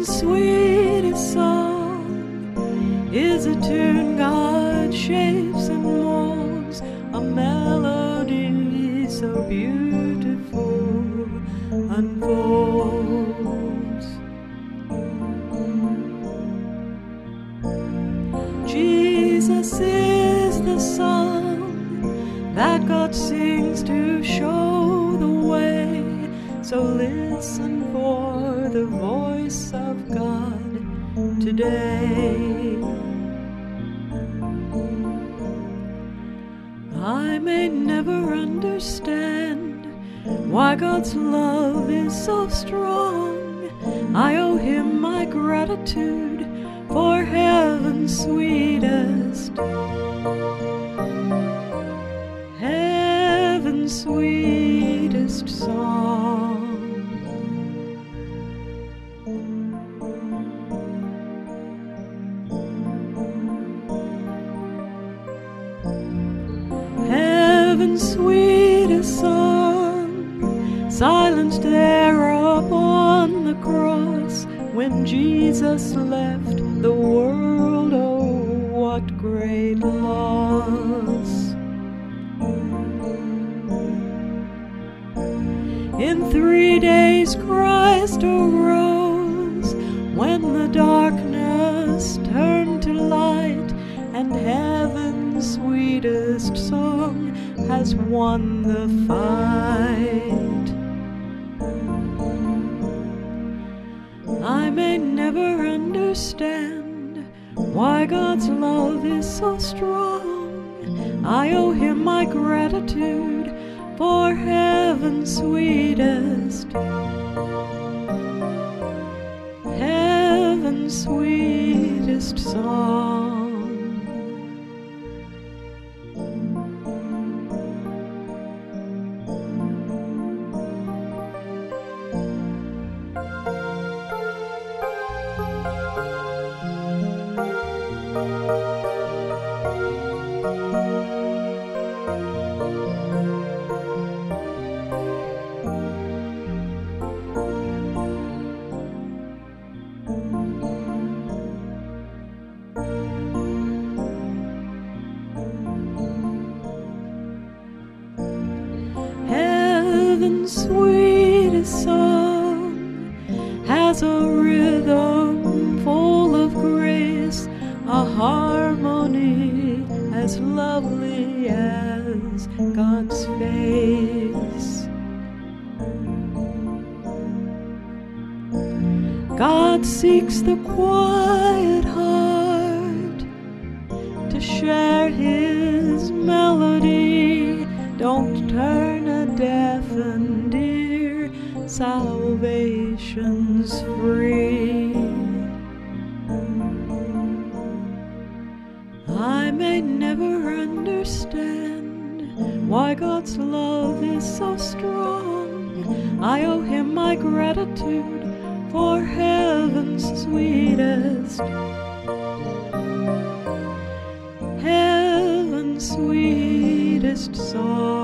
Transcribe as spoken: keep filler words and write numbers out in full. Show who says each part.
Speaker 1: Heaven's sweetest song is a tune God shapes and molds, a melody so beautiful unfolds. Jesus is the song that God sings to show the way, so listen for the voice of God today. I may never understand why God's love is so strong. I owe Him my gratitude for heaven's sweetest, heaven's sweetest song. Heaven's sweetest song, silenced there upon the cross when Jesus left the world. Oh, what great loss! In three days Christ arose, when the darkness turned to light, and heaven's sweetest song has won the fight. I may never understand why God's love is so strong. I owe Him my gratitude for heaven's sweetest, heaven's sweetest song. Heaven's sweetest song has a rhythm full of grace, a harmony as lovely as God's face. God seeks the quiet heart to share His melody. Don't turn a deafened ear, salvation's free. I may never understand why God's love is so strong. I owe Him my gratitude for heaven's sweetest, heaven's sweetest song.